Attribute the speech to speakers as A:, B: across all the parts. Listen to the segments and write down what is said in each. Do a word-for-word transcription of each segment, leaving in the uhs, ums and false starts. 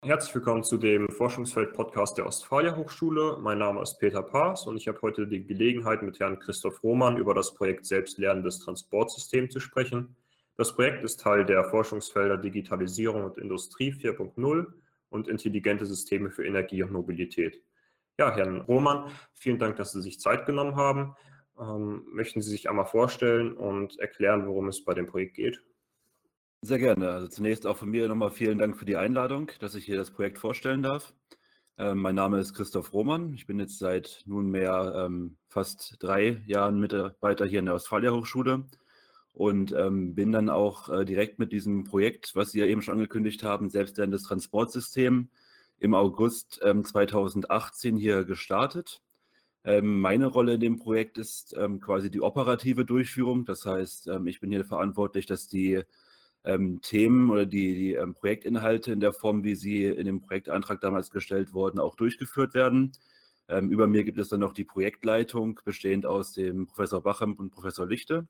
A: Herzlich willkommen zu dem Forschungsfeld-Podcast der Ostfalia Hochschule. Mein Name ist Peter Paas und ich habe heute die Gelegenheit, mit Herrn Christoph Rohmann über das Projekt Selbstlernendes Transportsystem zu sprechen. Das Projekt ist Teil der Forschungsfelder Digitalisierung und Industrie vier Punkt null und intelligente Systeme für Energie und Mobilität. Ja, Herrn Rohmann, vielen Dank, dass Sie sich Zeit genommen haben. Ähm, möchten Sie sich einmal vorstellen und erklären, worum es bei dem Projekt geht?
B: Sehr gerne. Also zunächst auch von mir nochmal vielen Dank für die Einladung, dass ich hier das Projekt vorstellen darf. Ähm, mein Name ist Christoph Rohmann. Ich bin jetzt seit nunmehr ähm, fast drei Jahren Mitarbeiter hier in der Ostfalia Hochschule und ähm, bin dann auch äh, direkt mit diesem Projekt, was Sie ja eben schon angekündigt haben, Selbstlernendes Transportsystem, im August ähm, zweitausendachtzehn hier gestartet. Ähm, meine Rolle in dem Projekt ist ähm, quasi die operative Durchführung. Das heißt, ähm, ich bin hier verantwortlich, dass die Ähm, Themen oder die, die ähm, Projektinhalte in der Form, wie sie in dem Projektantrag damals gestellt wurden, auch durchgeführt werden. Ähm, über mir gibt es dann noch die Projektleitung, bestehend aus dem Professor Bachem und Professor Lichte.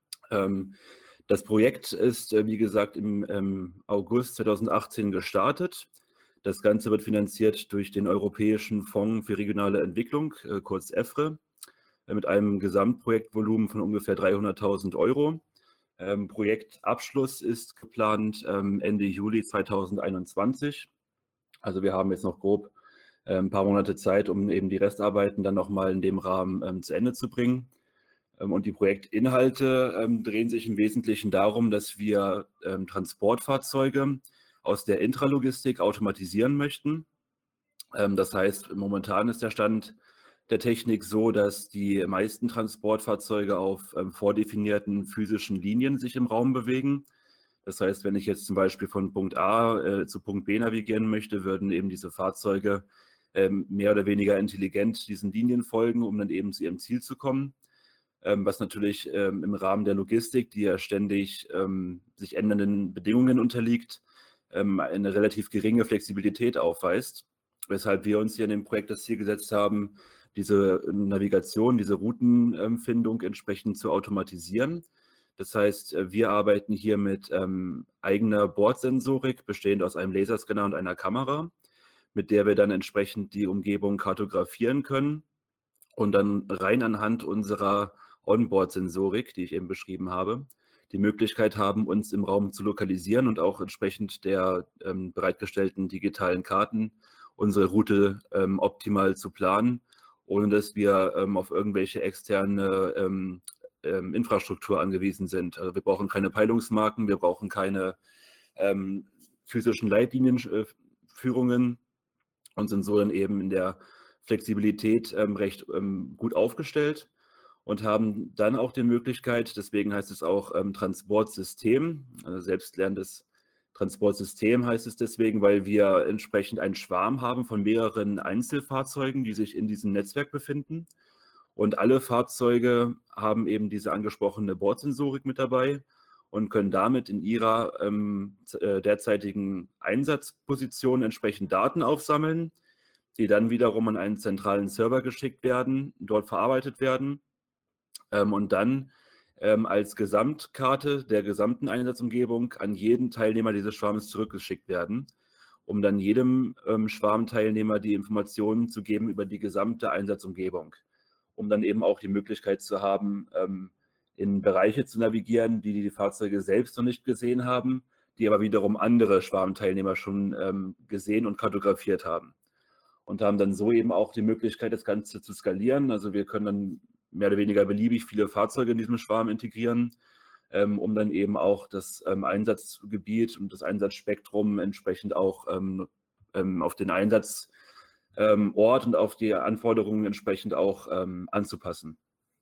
B: Ähm, das Projekt ist, äh, wie gesagt, im ähm, August zweitausendachtzehn gestartet. Das Ganze wird finanziert durch den Europäischen Fonds für regionale Entwicklung, äh, kurz EFRE, äh, mit einem Gesamtprojektvolumen von ungefähr dreihunderttausend Euro. Ähm, Projektabschluss ist geplant ähm, Ende Juli zweitausendeinundzwanzig. Also wir haben jetzt noch grob äh, ein paar Monate Zeit, um eben die Restarbeiten dann nochmal in dem Rahmen ähm, zu Ende zu bringen. Ähm, und die Projektinhalte ähm, drehen sich im Wesentlichen darum, dass wir ähm, Transportfahrzeuge aus der Intralogistik automatisieren möchten. Ähm, das heißt, momentan ist der Stand der Technik so, dass die meisten Transportfahrzeuge auf ähm, vordefinierten physischen Linien sich im Raum bewegen. Das heißt, wenn ich jetzt zum Beispiel von Punkt A äh, zu Punkt B navigieren möchte, würden eben diese Fahrzeuge ähm, mehr oder weniger intelligent diesen Linien folgen, um dann eben zu ihrem Ziel zu kommen. Ähm, was natürlich ähm, im Rahmen der Logistik, die ja ständig ähm, sich ändernden Bedingungen unterliegt, ähm, eine relativ geringe Flexibilität aufweist, weshalb wir uns hier in dem Projekt das Ziel gesetzt haben, diese Navigation, diese Routenfindung entsprechend zu automatisieren. Das heißt, wir arbeiten hier mit ähm, eigener Bordsensorik, bestehend aus einem Laserscanner und einer Kamera, mit der wir dann entsprechend die Umgebung kartografieren können und dann rein anhand unserer Onboard-Sensorik, die ich eben beschrieben habe, die Möglichkeit haben, uns im Raum zu lokalisieren und auch entsprechend der ähm, bereitgestellten digitalen Karten unsere Route ähm, optimal zu planen, ohne dass wir ähm, auf irgendwelche externe ähm, ähm, Infrastruktur angewiesen sind. Also wir brauchen keine Peilungsmarken, wir brauchen keine ähm, physischen Leitlinienführungen und sind so dann eben in der Flexibilität ähm, recht ähm, gut aufgestellt und haben dann auch die Möglichkeit, deswegen heißt es auch ähm, Transportsystem, also selbstlernendes Transportsystem heißt es deswegen, weil wir entsprechend einen Schwarm haben von mehreren Einzelfahrzeugen, die sich in diesem Netzwerk befinden. Und alle Fahrzeuge haben eben diese angesprochene Bordsensorik mit dabei und können damit in ihrer ähm, äh, derzeitigen Einsatzposition entsprechend Daten aufsammeln, die dann wiederum an einen zentralen Server geschickt werden, dort verarbeitet werden ähm, und dann ähm, als Gesamtkarte der gesamten Einsatzumgebung an jeden Teilnehmer dieses Schwarms zurückgeschickt werden, um dann jedem ähm, Schwarmteilnehmer die Informationen zu geben über die gesamte Einsatzumgebung, um dann eben auch die Möglichkeit zu haben, ähm, in Bereiche zu navigieren, die die Fahrzeuge selbst noch nicht gesehen haben, die aber wiederum andere Schwarmteilnehmer schon ähm, gesehen und kartografiert haben. Und haben dann so eben auch die Möglichkeit, das Ganze zu skalieren. Also wir können dann mehr oder weniger beliebig viele Fahrzeuge in diesem Schwarm integrieren, ähm, um dann eben auch das ähm, Einsatzgebiet und das Einsatzspektrum entsprechend auch ähm, ähm, auf den Einsatzort ähm, und auf die Anforderungen entsprechend auch ähm, anzupassen.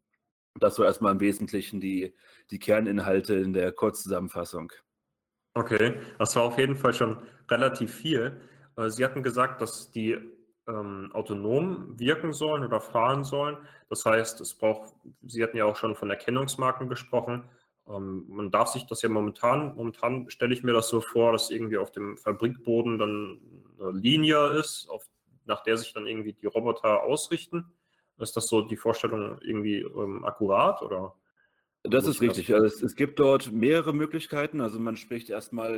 B: Das so erstmal im Wesentlichen die, die Kerninhalte in der Kurzzusammenfassung.
A: Okay, das war auf jeden Fall schon relativ viel. Äh, Sie hatten gesagt, dass die ähm, autonom wirken sollen oder fahren sollen. Das heißt, es braucht, Sie hatten ja auch schon von Erkennungsmarken gesprochen. Ähm, man darf sich das ja momentan, momentan stelle ich mir das so vor, dass irgendwie auf dem Fabrikboden dann eine Linie ist, auf, nach der sich dann irgendwie die Roboter ausrichten. Ist das so die Vorstellung irgendwie ähm, akkurat oder
B: Das
A: muss
B: ist
A: ich mir das
B: richtig. Also es, es gibt dort mehrere Möglichkeiten. Also man spricht erstmal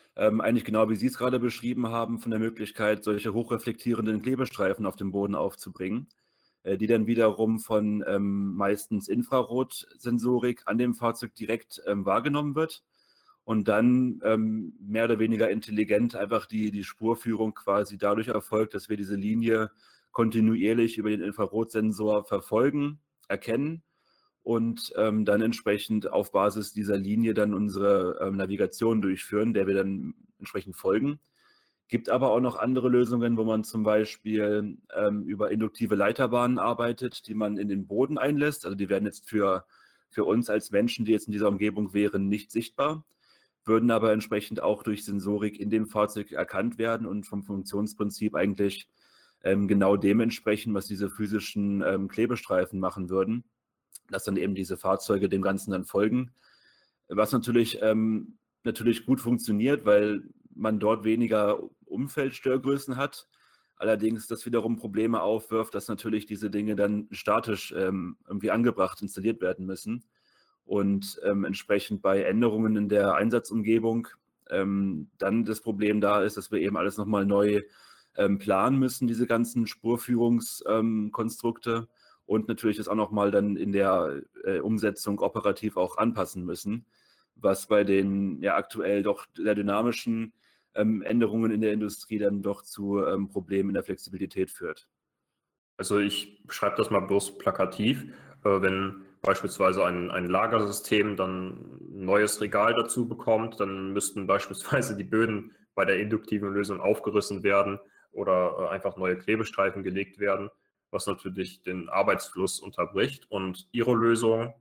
B: Ähm, eigentlich genau wie Sie es gerade beschrieben haben, von der Möglichkeit, solche hochreflektierenden Klebestreifen auf dem Boden aufzubringen, äh, die dann wiederum von ähm, meistens Infrarotsensorik an dem Fahrzeug direkt ähm, wahrgenommen wird und dann ähm, mehr oder weniger intelligent einfach die, die Spurführung quasi dadurch erfolgt, dass wir diese Linie kontinuierlich über den Infrarotsensor verfolgen, erkennen und ähm, dann entsprechend auf Basis dieser Linie dann unsere ähm, Navigation durchführen, der wir dann entsprechend folgen. Gibt aber auch noch andere Lösungen, wo man zum Beispiel ähm, über induktive Leiterbahnen arbeitet, die man in den Boden einlässt. Also die werden jetzt für, für uns als Menschen, die jetzt in dieser Umgebung wären, nicht sichtbar, würden aber entsprechend auch durch Sensorik in dem Fahrzeug erkannt werden und vom Funktionsprinzip eigentlich ähm, genau dementsprechend, was diese physischen ähm, Klebestreifen machen würden, dass dann eben diese Fahrzeuge dem Ganzen dann folgen. Was natürlich, ähm, natürlich gut funktioniert, weil man dort weniger Umfeldstörgrößen hat. Allerdings das wiederum Probleme aufwirft, dass natürlich diese Dinge dann statisch ähm, irgendwie angebracht, installiert werden müssen. Und ähm, entsprechend bei Änderungen in der Einsatzumgebung ähm, dann das Problem da ist, dass wir eben alles nochmal neu ähm, planen müssen, diese ganzen Spurführungskonstrukte. Ähm, und natürlich das auch nochmal dann in der äh, Umsetzung operativ auch anpassen müssen, was bei den ja aktuell doch sehr dynamischen ähm, Änderungen in der Industrie dann doch zu ähm, Problemen in der Flexibilität führt.
A: Also ich beschreibe das mal bloß plakativ. Äh, wenn beispielsweise ein, ein Lagersystem dann ein neues Regal dazu bekommt, dann müssten beispielsweise die Böden bei der induktiven Lösung aufgerissen werden oder äh, einfach neue Klebestreifen gelegt werden, was natürlich den Arbeitsfluss unterbricht. Und Ihre Lösung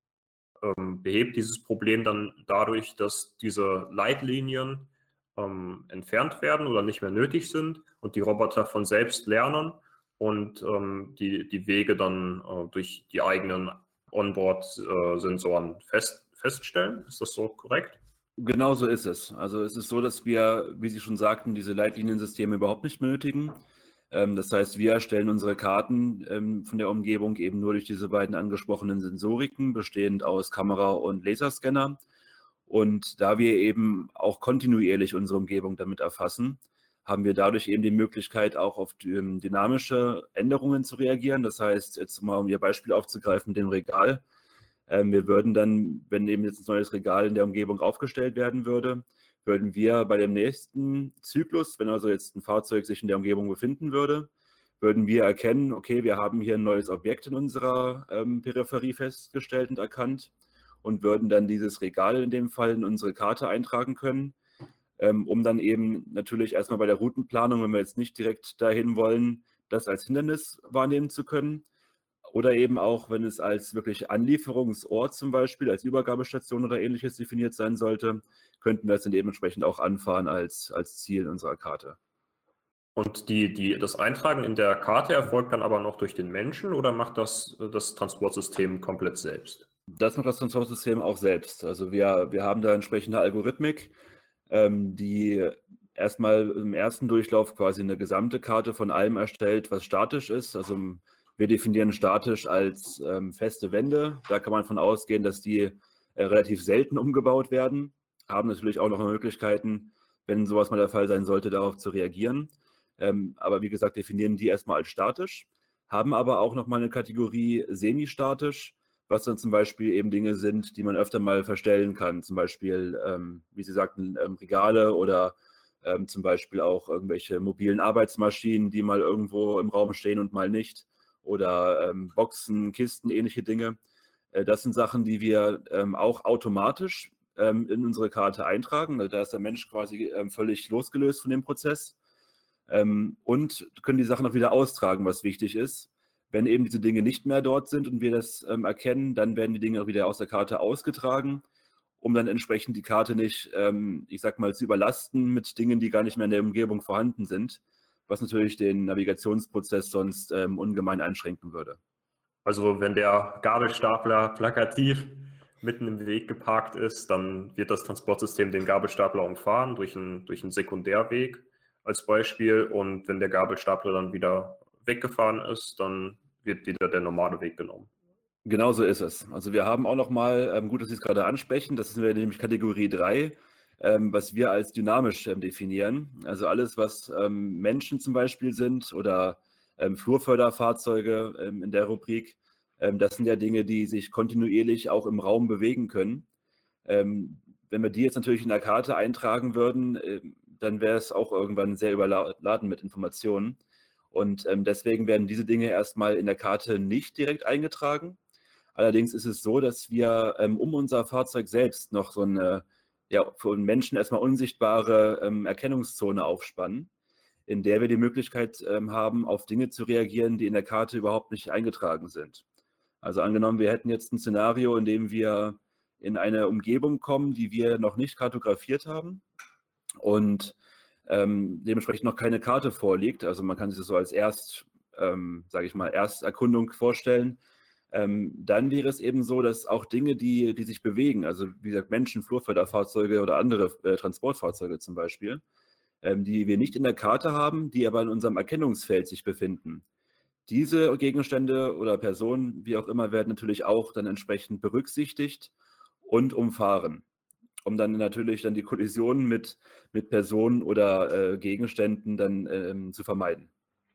A: ähm, behebt dieses Problem dann dadurch, dass diese Leitlinien ähm, entfernt werden oder nicht mehr nötig sind und die Roboter von selbst lernen und ähm, die, die Wege dann äh, durch die eigenen Onboard-Sensoren fest, feststellen. Ist das so korrekt?
B: Genau so ist es. Also es ist so, dass wir, wie Sie schon sagten, diese Leitliniensysteme überhaupt nicht benötigen. Ähm, das heißt, wir erstellen unsere Karten ähm, von der Umgebung eben nur durch diese beiden angesprochenen Sensoriken, bestehend aus Kamera und Laserscanner. Und da wir eben auch kontinuierlich unsere Umgebung damit erfassen, haben wir dadurch eben die Möglichkeit, auch auf ähm, dynamische Änderungen zu reagieren. Das heißt, jetzt mal um Ihr Beispiel aufzugreifen, dem Regal. Ähm, wir würden dann, wenn eben jetzt ein neues Regal in der Umgebung aufgestellt werden würde, würden wir bei dem nächsten Zyklus, wenn also jetzt ein Fahrzeug sich in der Umgebung befinden würde, würden wir erkennen, okay, wir haben hier ein neues Objekt in unserer ähm, Peripherie festgestellt und erkannt und würden dann dieses Regal in dem Fall in unsere Karte eintragen können, ähm, um dann eben natürlich erstmal bei der Routenplanung, wenn wir jetzt nicht direkt dahin wollen, das als Hindernis wahrnehmen zu können. Oder eben auch, wenn es als wirklich Anlieferungsort zum Beispiel, als Übergabestation oder ähnliches definiert sein sollte, könnten wir es dann dementsprechend auch anfahren als, als Ziel unserer Karte.
A: Und die, die, das Eintragen in der Karte erfolgt dann aber noch durch den Menschen oder macht das das Transportsystem komplett selbst?
B: Das macht das Transportsystem auch selbst. Also wir, wir haben da entsprechende Algorithmik, ähm, die erstmal im ersten Durchlauf quasi eine gesamte Karte von allem erstellt, was statisch ist. Also wir definieren statisch als ähm, feste Wände. Da kann man von ausgehen, dass die äh, relativ selten umgebaut werden. Haben natürlich auch noch Möglichkeiten, wenn sowas mal der Fall sein sollte, darauf zu reagieren. Ähm, aber wie gesagt, definieren die erstmal als statisch, haben aber auch noch mal eine Kategorie semi-statisch, was dann zum Beispiel eben Dinge sind, die man öfter mal verstellen kann. Zum Beispiel, ähm, wie Sie sagten, ähm, Regale oder ähm, zum Beispiel auch irgendwelche mobilen Arbeitsmaschinen, die mal irgendwo im Raum stehen und mal nicht. Oder ähm, Boxen, Kisten, ähnliche Dinge. Äh, das sind Sachen, die wir ähm, auch automatisch ähm, in unsere Karte eintragen. Also da ist der Mensch quasi ähm, völlig losgelöst von dem Prozess. Ähm, und können die Sachen auch wieder austragen, was wichtig ist. Wenn eben diese Dinge nicht mehr dort sind und wir das ähm, erkennen, dann werden die Dinge auch wieder aus der Karte ausgetragen, um dann entsprechend die Karte nicht, ähm, ich sag mal, zu überlasten mit Dingen, die gar nicht mehr in der Umgebung vorhanden sind, was natürlich den Navigationsprozess sonst ähm, ungemein einschränken würde.
A: Also wenn der Gabelstapler plakativ mitten im Weg geparkt ist, dann wird das Transportsystem den Gabelstapler umfahren durch einen, durch einen Sekundärweg als Beispiel. Und wenn der Gabelstapler dann wieder weggefahren ist, dann wird wieder der normale Weg genommen.
B: Genau so ist es. Also wir haben auch noch mal, ähm, gut, dass Sie es gerade ansprechen, das ist nämlich Kategorie drei, ähm, was wir als dynamisch ähm, definieren. Also alles, was ähm, Menschen zum Beispiel sind oder ähm, Flurförderfahrzeuge ähm, in der Rubrik, ähm, das sind ja Dinge, die sich kontinuierlich auch im Raum bewegen können. Ähm, wenn wir die jetzt natürlich in der Karte eintragen würden, äh, dann wäre es auch irgendwann sehr überladen mit Informationen. Und ähm, deswegen werden diese Dinge erstmal in der Karte nicht direkt eingetragen. Allerdings ist es so, dass wir ähm, um unser Fahrzeug selbst noch so eine, ja, für einen Menschen erstmal unsichtbare ähm, Erkennungszone aufspannen, in der wir die Möglichkeit ähm, haben, auf Dinge zu reagieren, die in der Karte überhaupt nicht eingetragen sind. Also angenommen, wir hätten jetzt ein Szenario, in dem wir in eine Umgebung kommen, die wir noch nicht kartografiert haben und ähm, dementsprechend noch keine Karte vorliegt. Also man kann sich das so als Erst, ähm, sage ich mal, Ersterkundung vorstellen. Ähm, dann wäre es eben so, dass auch Dinge, die, die sich bewegen, also wie gesagt Menschen, Flurförderfahrzeuge oder andere äh, Transportfahrzeuge zum Beispiel, ähm, die wir nicht in der Karte haben, die aber in unserem Erkennungsfeld sich befinden. Diese Gegenstände oder Personen, wie auch immer, werden natürlich auch dann entsprechend berücksichtigt und umfahren, um dann natürlich dann die Kollisionen mit, mit Personen oder äh, Gegenständen dann ähm, zu vermeiden.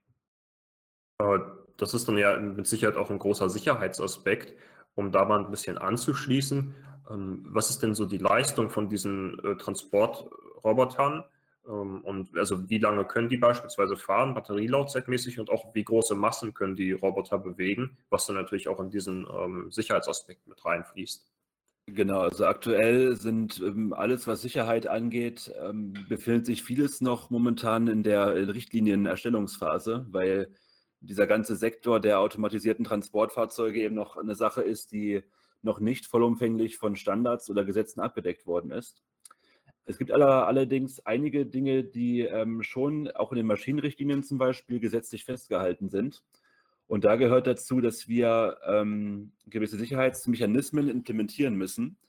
A: Das ist dann ja mit Sicherheit auch ein großer Sicherheitsaspekt, um da mal ein bisschen anzuschließen. Ähm, was ist denn so die Leistung von diesen äh, Transportrobotern? Ähm, und also wie lange können die beispielsweise fahren, batterielautzeitmäßig, und auch wie große Massen können die Roboter bewegen, was dann natürlich auch in diesen ähm, Sicherheitsaspekt mit reinfließt.
B: Genau, also aktuell sind ähm, alles, was Sicherheit angeht, ähm, befindet sich vieles noch momentan in der äh, Richtlinienerstellungsphase, weil dieser ganze Sektor der automatisierten Transportfahrzeuge eben noch eine Sache ist, die noch nicht vollumfänglich von Standards oder Gesetzen abgedeckt worden ist. Es gibt aller, allerdings einige Dinge, die ähm, schon auch in den Maschinenrichtlinien zum Beispiel gesetzlich festgehalten sind. Und da gehört dazu, dass wir ähm, gewisse Sicherheitsmechanismen implementieren müssen.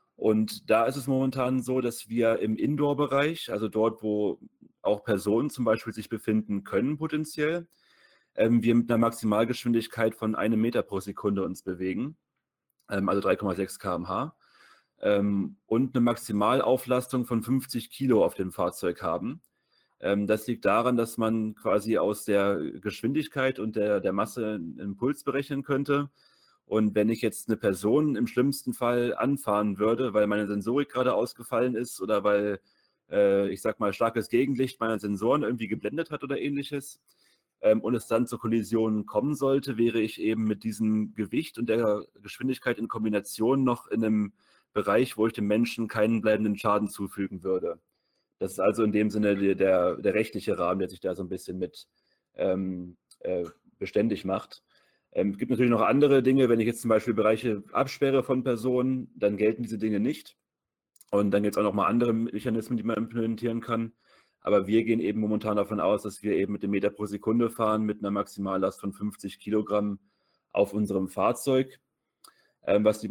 B: Und da ist es momentan so, dass wir im Indoor-Bereich, also dort, wo auch Personen zum Beispiel sich befinden können potenziell, ähm, wir mit einer Maximalgeschwindigkeit von einem Meter pro Sekunde uns bewegen, ähm, also drei Komma sechs Kilometer pro Stunde, ähm, und eine Maximalauflastung von fünfzig Kilo auf dem Fahrzeug haben. Ähm, das liegt daran, dass man quasi aus der Geschwindigkeit und der, der Masse einen Impuls berechnen könnte. Und wenn ich jetzt eine Person im schlimmsten Fall anfahren würde, weil meine Sensorik gerade ausgefallen ist oder weil, äh, ich sag mal, starkes Gegenlicht meine Sensoren irgendwie geblendet hat oder ähnliches, ähm, und es dann zur Kollision kommen sollte, wäre ich eben mit diesem Gewicht und der Geschwindigkeit in Kombination noch in einem Bereich, wo ich dem Menschen keinen bleibenden Schaden zufügen würde. Das ist also in dem Sinne der, der, der rechtliche Rahmen, der sich da so ein bisschen mit ähm, äh, beständig macht. Ähm, es gibt natürlich noch andere Dinge, wenn ich jetzt zum Beispiel Bereiche absperre von Personen, dann gelten diese Dinge nicht. Und dann gibt es auch noch mal andere Mechanismen, die man implementieren kann. Aber wir gehen eben momentan davon aus, dass wir eben mit dem Meter pro Sekunde fahren, mit einer Maximallast von fünfzig Kilogramm auf unserem Fahrzeug. Ähm, was die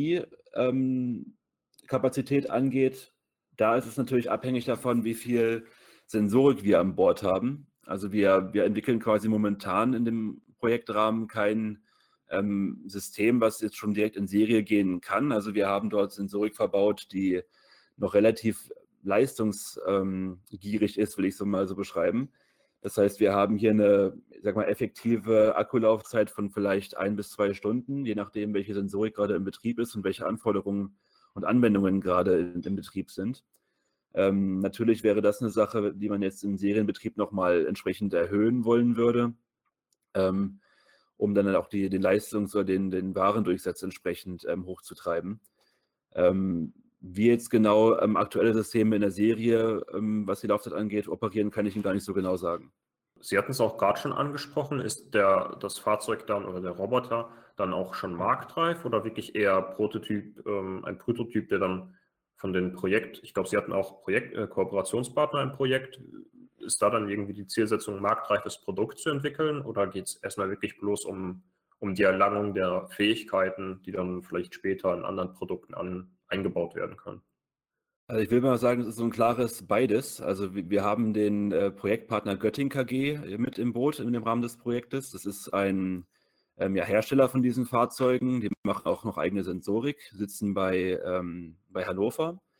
B: Batteriekapazität ähm, angeht, da ist es natürlich abhängig davon, wie viel Sensorik wir an Bord haben. Also wir, wir entwickeln quasi momentan in dem Projektrahmen kein ähm, System, was jetzt schon direkt in Serie gehen kann. Also wir haben dort Sensorik verbaut, die noch relativ leistungsgierig ist, will ich so mal so beschreiben. Das heißt, wir haben hier eine, ich sag mal, effektive Akkulaufzeit von vielleicht ein bis zwei Stunden, je nachdem, welche Sensorik gerade im Betrieb ist und welche Anforderungen und Anwendungen gerade in, im Betrieb sind. Ähm, natürlich wäre das eine Sache, die man jetzt im Serienbetrieb nochmal entsprechend erhöhen wollen würde, ähm, um dann auch die, den Leistungs- oder den, den Warendurchsatz entsprechend ähm, hochzutreiben. Ähm, wie jetzt genau ähm, aktuelle Systeme in der Serie, ähm, was die Laufzeit angeht, operieren, kann ich Ihnen gar nicht so genau sagen.
A: Sie hatten es auch gerade schon angesprochen, ist der, das Fahrzeug dann oder der Roboter dann auch schon marktreif oder wirklich eher Prototyp, ähm, ein Prototyp, der dann von den Projekt, ich glaube, Sie hatten auch Projekt, äh, Kooperationspartner im Projekt, ist da dann irgendwie die Zielsetzung, ein marktreifes Produkt zu entwickeln, oder geht es erstmal wirklich bloß um, um die Erlangung der Fähigkeiten, die dann vielleicht später in anderen Produkten an, eingebaut werden können?
B: Also ich will mal sagen, es ist so ein klares Beides. Also wir, wir haben den äh, Projektpartner Götting K G mit im Boot in dem Rahmen des Projektes. Das ist ein ähm, ja, Hersteller von diesen Fahrzeugen. Die machen auch noch eigene Sensorik, sitzen bei, ähm, bei Hannover.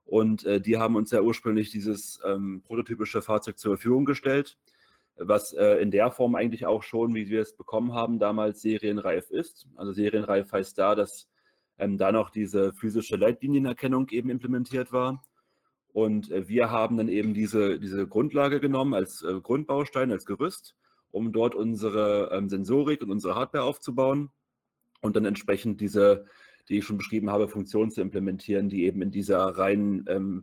B: Und äh, die haben uns ja ursprünglich dieses ähm, prototypische Fahrzeug zur Verfügung gestellt, was äh, in der Form eigentlich auch schon, wie wir es bekommen haben, damals serienreif ist. Also serienreif heißt da, dass ähm, da noch diese physische Leitlinienerkennung eben implementiert war. Und äh, wir haben dann eben diese, diese Grundlage genommen als äh, Grundbaustein, als Gerüst, um dort unsere ähm, Sensorik und unsere Hardware aufzubauen und dann entsprechend diese, die ich schon beschrieben habe, Funktionen zu implementieren, die eben in dieser reinen ähm,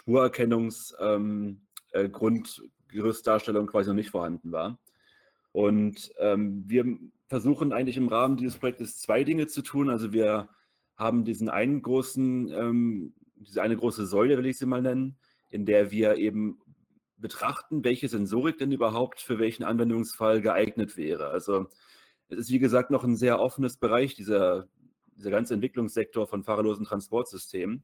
B: Spurerkennungs-Grundgerüstdarstellung ähm, äh, quasi noch nicht vorhanden war. Und ähm, wir versuchen eigentlich im Rahmen dieses Projektes zwei Dinge zu tun. Also wir haben diesen einen großen, ähm, diese eine große Säule, will ich sie mal nennen, in der wir eben betrachten, welche Sensorik denn überhaupt für welchen Anwendungsfall geeignet wäre. Also es ist, wie gesagt, noch ein sehr offenes Bereich, dieser, dieser ganze Entwicklungssektor von fahrerlosen Transportsystemen.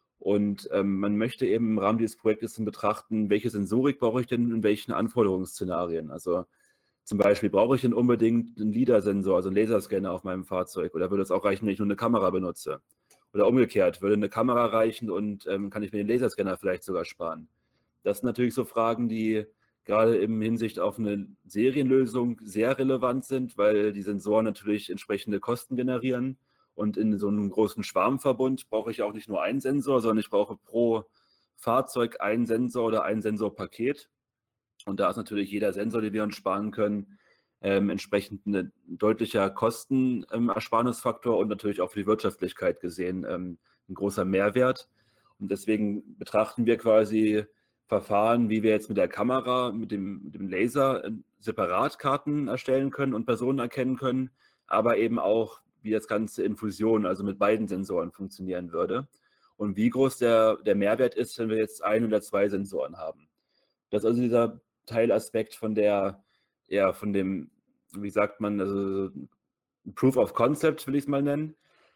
B: Und ähm, man möchte eben im Rahmen dieses Projektes dann betrachten, welche Sensorik brauche ich denn in welchen Anforderungsszenarien. Also zum Beispiel, brauche ich denn unbedingt einen LiDAR-Sensor, also einen Laserscanner auf meinem Fahrzeug, oder würde es auch reichen, wenn ich nur eine Kamera benutze? Oder umgekehrt, würde eine Kamera reichen und ähm, kann ich mir den Laserscanner vielleicht sogar sparen? Das sind natürlich so Fragen, die gerade in Hinsicht auf eine Serienlösung sehr relevant sind, weil die Sensoren natürlich entsprechende Kosten generieren. Und in so einem großen Schwarmverbund brauche ich auch nicht nur einen Sensor, sondern ich brauche pro Fahrzeug einen Sensor oder ein Sensorpaket. Und da ist natürlich jeder Sensor, den wir uns sparen können, ähm, entsprechend ein deutlicher Kostenersparnisfaktor und natürlich auch für die Wirtschaftlichkeit gesehen ähm, ein großer Mehrwert. Und deswegen betrachten wir quasi Verfahren, wie wir jetzt mit der Kamera, mit dem, mit dem Laser äh, Separatkarten erstellen können und Personen erkennen können, aber eben auch, wie das Ganze in Fusion, also mit beiden Sensoren funktionieren würde. Und wie groß der, der Mehrwert ist, wenn wir jetzt ein oder zwei Sensoren haben. Das ist also dieser Teilaspekt von der, ja, von dem, wie sagt man, also Proof of Concept will ich es mal nennen.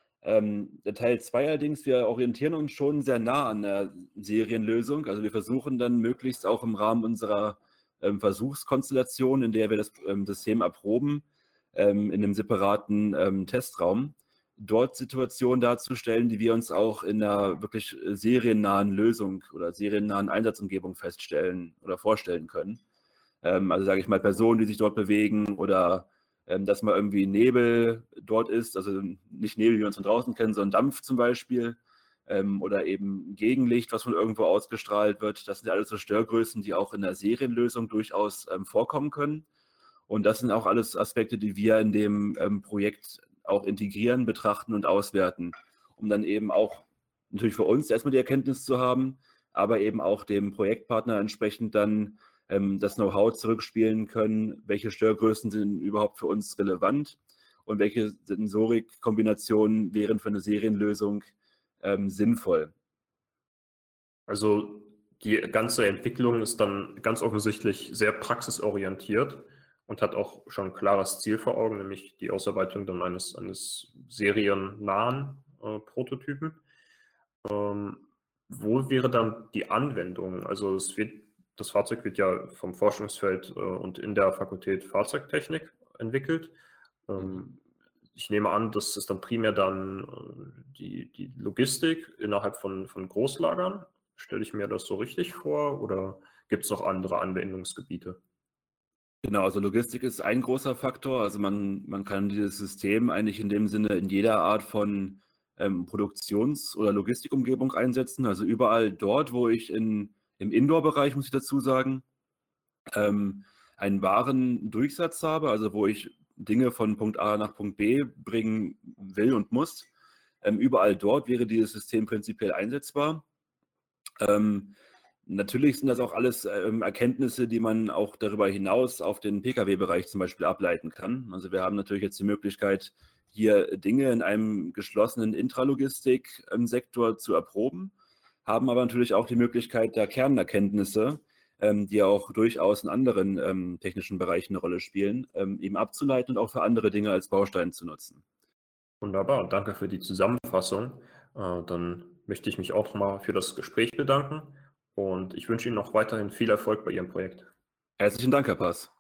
B: Ähm, der Teil zwei allerdings, wir orientieren uns schon sehr nah an der Serienlösung. Also wir versuchen dann möglichst auch im Rahmen unserer ähm, Versuchskonstellation, in der wir das ähm, System erproben, ähm, in einem separaten ähm, Testraum, dort Situationen darzustellen, die wir uns auch in einer wirklich seriennahen Lösung oder seriennahen Einsatzumgebung feststellen oder vorstellen können. Ähm, also sage ich mal Personen, die sich dort bewegen oder ähm, dass mal irgendwie Nebel dort ist, also nicht Nebel, wie wir uns von draußen kennen, sondern Dampf zum Beispiel ähm, oder eben Gegenlicht, was von irgendwo ausgestrahlt wird. Das sind alles so Störgrößen, die auch in der Serienlösung durchaus ähm, vorkommen können. Und das sind auch alles Aspekte, die wir in dem ähm, Projekt auch integrieren, betrachten und auswerten, um dann eben auch natürlich für uns erstmal die Erkenntnis zu haben, aber eben auch dem Projektpartner entsprechend dann ähm, das Know-how zurückspielen können, welche Störgrößen sind überhaupt für uns relevant und welche Sensorikkombinationen wären für eine Serienlösung ähm, sinnvoll.
A: Also die ganze Entwicklung ist dann ganz offensichtlich sehr praxisorientiert und hat auch schon ein klares Ziel vor Augen, nämlich die Ausarbeitung dann eines, eines seriennahen äh, Prototypen. Ähm, wo wäre dann die Anwendung? Also es wird, das Fahrzeug wird ja vom Forschungsfeld äh, und in der Fakultät Fahrzeugtechnik entwickelt. Ähm, ich nehme an, das ist dann primär dann äh, die, die Logistik innerhalb von, von Großlagern. Stelle ich mir das so richtig vor oder gibt es noch andere Anwendungsgebiete?
B: Genau, also Logistik ist ein großer Faktor. Also man, man kann dieses System eigentlich in dem Sinne in jeder Art von ähm, Produktions- oder Logistikumgebung einsetzen. Also überall dort, wo ich in, im Indoor-Bereich, muss ich dazu sagen, ähm, einen wahren Durchsatz habe, also wo ich Dinge von Punkt A nach Punkt B bringen will und muss. Ähm, überall dort wäre dieses System prinzipiell einsetzbar. Ähm, Natürlich sind das auch alles ähm, Erkenntnisse, die man auch darüber hinaus auf den Pkw-Bereich zum Beispiel ableiten kann. Also wir haben natürlich jetzt die Möglichkeit, hier Dinge in einem geschlossenen Intralogistik-Sektor zu erproben, haben aber natürlich auch die Möglichkeit, da Kernerkenntnisse, ähm, die auch durchaus in anderen ähm, technischen Bereichen eine Rolle spielen, ähm, eben abzuleiten und auch für andere Dinge als Baustein zu nutzen.
A: Wunderbar, danke für die Zusammenfassung. Äh, Dann möchte ich mich auch mal für das Gespräch bedanken und ich wünsche Ihnen noch weiterhin viel Erfolg bei Ihrem Projekt.
B: Herzlichen Dank, Herr Pass.